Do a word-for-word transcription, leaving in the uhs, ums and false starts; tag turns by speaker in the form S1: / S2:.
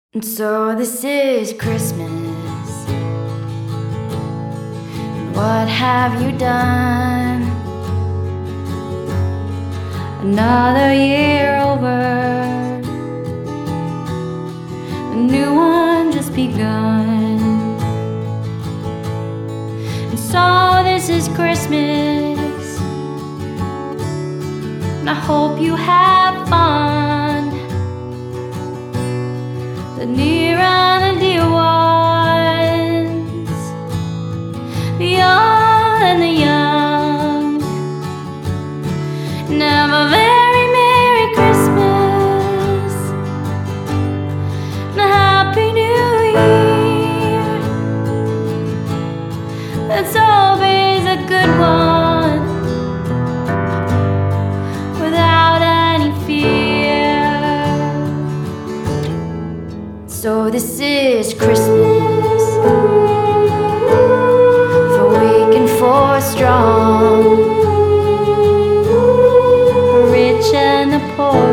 S1: And so this is Christmas. What have you done? Another year over, a new one just begun. And so this is Christmas, and I hope you have fun. The near and the dear ones, the old and the young. And have a very Merry Christmas and a Happy New Year. That's always a good one, without any fear. So this is Christmas, for weak and for strong, for rich and the poor.